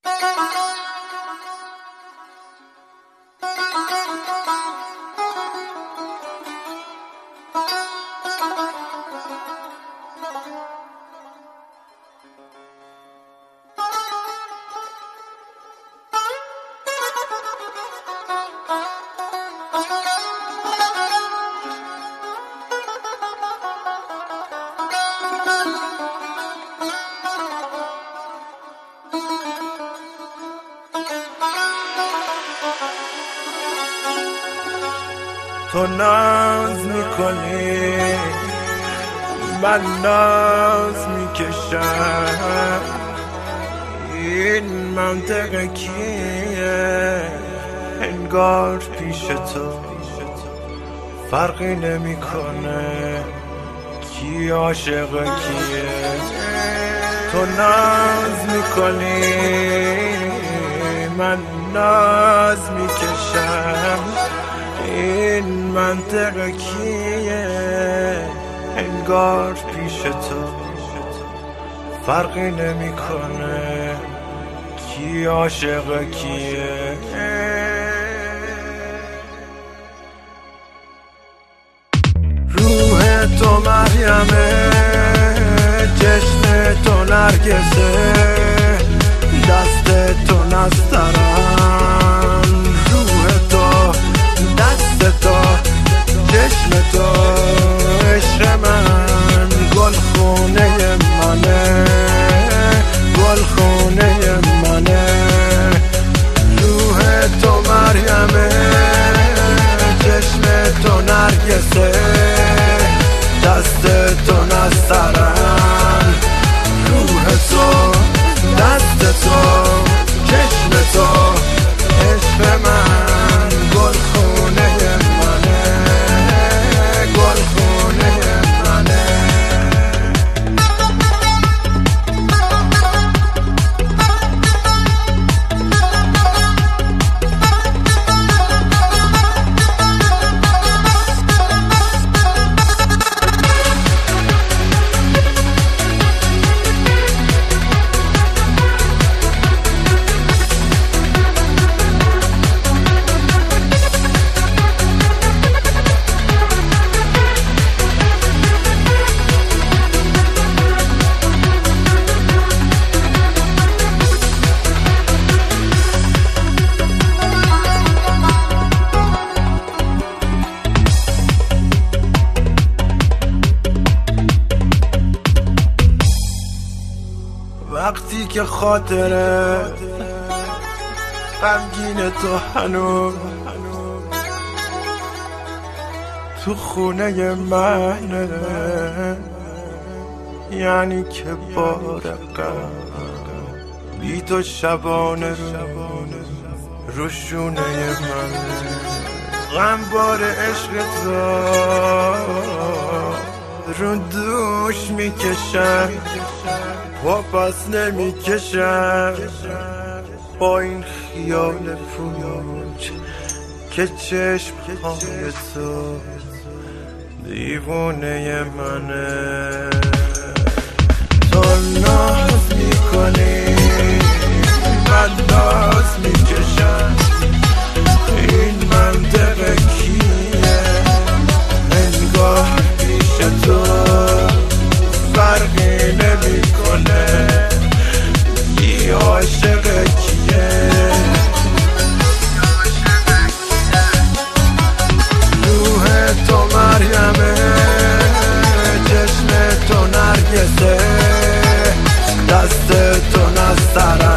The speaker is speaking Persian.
تو ناز میکنی من ناز میکشم، این منطقه کیه؟ انگار پیش تو فرقی نمیکنه کی عاشق کیه. تو ناز میکنی من ناز میکشم، این منطقه کیه؟ انگار پیش تو فرقی نمیکنه کی عاشق کیه. روح تو مریمه، چشم تو نرگسه، دست تو نسترن. روح تو، دست تو، چشم تو، عشق من گلخونه منه، گلخونه منه. روح تو مریمه، چشم تو نرگسه، دست تو نسترن. روح تو، دست تو، چشم تو، عشق من گلخونه منه، گلخونه منه. وقتی که خاطره غمگین تو هنوز تو خونه منه، یعنی که بارقم بی تو شبانه رو شونه منه. غم بار عشق تو رو دوش میکشم، پا پس نمیکشم با این خیال پوچ که چشم های تو دیوونه منه. تو ناز میکنی من ناز میکشم، این منطقه کیه؟ انگار پیش تو فرقی نمیکنه کی عاشق کیه. روح تو مریمه، چشم تو نرگسه، دست تو نسترن.